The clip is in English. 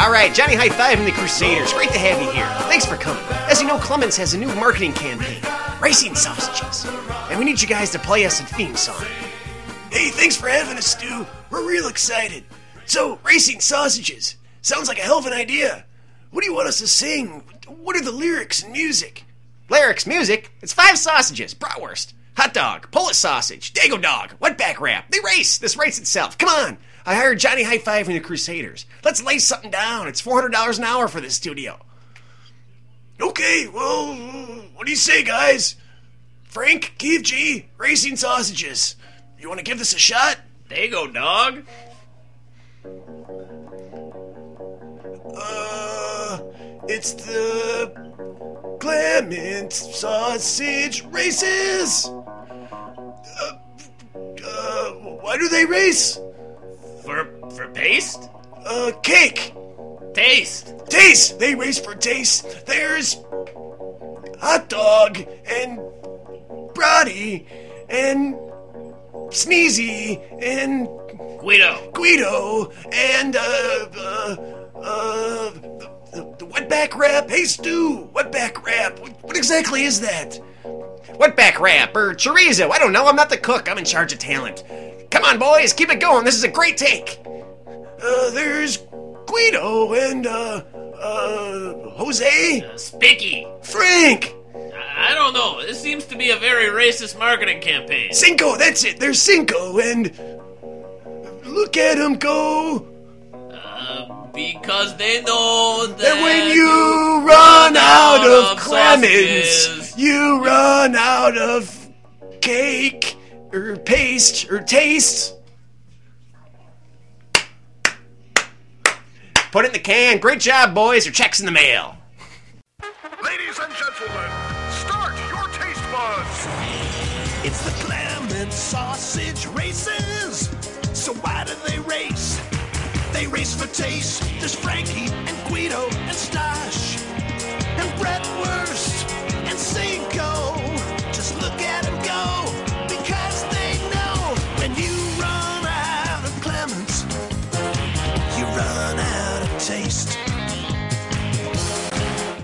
All right, Johnny High Five and the Crusaders. Great to have you here. Thanks for coming. As you know, Clemens has a new marketing campaign, Racing Sausages. And we need you guys to play us a theme song. Hey, thanks for having us, Stu. We're real excited. So, Racing Sausages. Sounds like a hell of an idea. What do you want us to sing? What are the lyrics and music? Lyrics, music, it's 5 sausages, bratwurst, hot dog, Polish sausage, Dago dog, wetback wrap. They race. This race itself. Come on. I hired Johnny High Five and the Crusaders. Let's lay something down. It's $400 an hour for this studio. Okay, well, what do you say, guys? Frank, Keith G, Racing Sausages. You want to give this a shot? Dago dog. It's the Clement Sausage Races. Why do they race? For paste? Cake. Taste. Taste. They race for taste. There's hot dog and Brody and Sneezy and Guido and the wetback wrap. Hey Stu, wetback wrap. What exactly is that? Wetback wrap or chorizo. I don't know. I'm not the cook. I'm in charge of talent. Come on, boys. Keep it going. This is a great take. There's Guido and Jose. Spicky. Frank. I don't know. This seems to be a very racist marketing campaign. Cinco, that's it. There's Cinco, and look at him go. Because they know that when you run out of Clemens, you run out of cake or paste or taste. Put it in the can. Great job, boys. Your check's in the mail. Ladies and gentlemen, start your taste buds. It's the Clement Sausage Races. So why do they race? They race for taste. There's Frankie and Guido and Stash and Bratwurst and Cinco. Just look at him